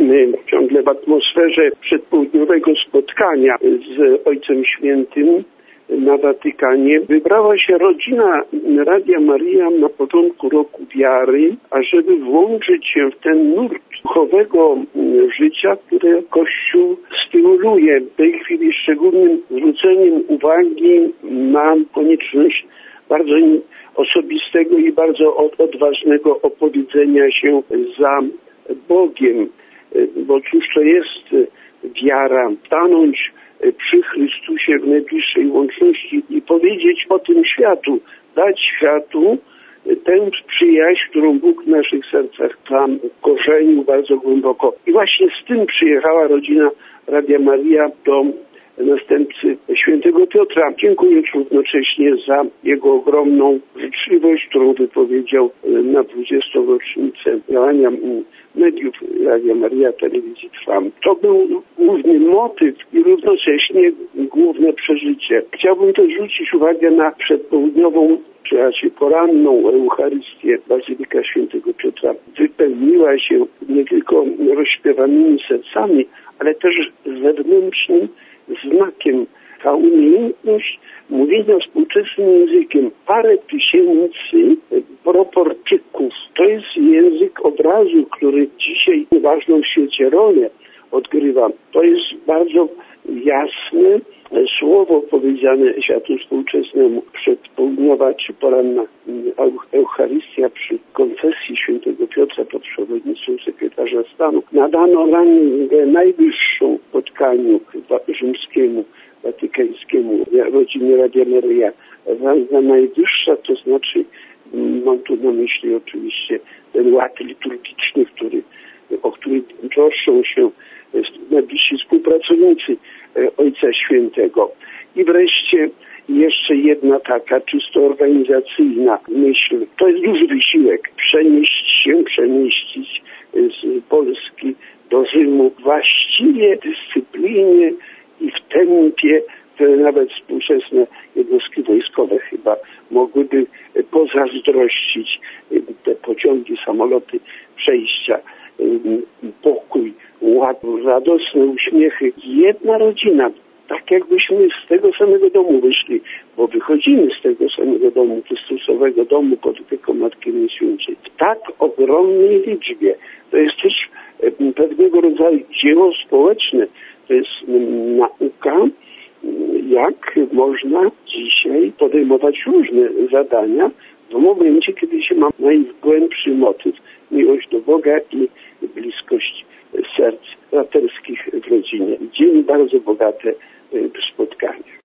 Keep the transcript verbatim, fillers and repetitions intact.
jesteśmy ciągle w atmosferze przedpołudniowego spotkania z Ojcem Świętym na Watykanie. Wybrała się rodzina Radia Maria na początku roku wiary, ażeby włączyć się w ten nurt duchowego życia, które Kościół stymuluje. W tej chwili szczególnym zwróceniem uwagi na konieczność bardzo osobistego i bardzo odważnego opowiedzenia się za Bogiem, bo cóż to jest wiara? Stanąć przy Chrystusie w najbliższej łączności i powiedzieć o tym światu, dać światu tę przyjaźń, którą Bóg w naszych sercach tam korzenił bardzo głęboko. I właśnie z tym przyjechała rodzina Radia Maria do następcy świętego Piotra, dziękując równocześnie za jego ogromną życzliwość, którą wypowiedział na dwudziestą rocznicę działania mediów Radia Maria, telewizji Trwam. To był główny motyw i równocześnie główne przeżycie. Chciałbym też zwrócić uwagę na przedpołudniową, czy raczej poranną Eucharystię. Bazylika Świętego Piotra wypełniła się nie tylko rozśpiewanymi sercami, ale też zewnętrznym znakiem. Ta umiejętność mówienia współczesnym językiem, parę tysięcy proportyków. To jest język obrazu, który dzisiaj ważną w świecie rolę odgrywa. To jest bardzo jasne słowo powiedziane światu współczesnemu. Przedpołudniowa czy poranna Eucharystia przy konfesji świętego Piotra pod przewodnictwem sekretarza stanu nadano rangę najwyższą spotkaniu rzymskiemu, watykańskiemu, rodziny Radia Maria. Ranga najwyższa, to znaczy, mam tu na myśli oczywiście ten ład liturgiczny, który, o który troszczą się najbliżsi współpracownicy Ojca Świętego. I wreszcie jeszcze jedna taka czysto organizacyjna myśl. To jest duży wysiłek. Przenieść się, przemieścić z Polski do Rzymu właściwie w dyscyplinie i w tempie, które nawet współczesne jednostki wojskowe chyba mogłyby pozazdrościć. Te pociągi, samoloty, przejścia, pokój, ład, radosne uśmiechy. Jedna rodzina, tak jakbyśmy z tego samego domu wyszli, bo wychodzimy z tego samego domu, Chrystusowego domu pod opieką Matki Najświętszej. W tak ogromnej liczbie. To jest też pewnego rodzaju dzieło społeczne. To jest nauka, jak można dzisiaj podejmować różne zadania w momencie, kiedy się ma najgłębszy motyw, miłość do Boga i bliskość serc braterskich w rodzinie. Dzień bardzo bogate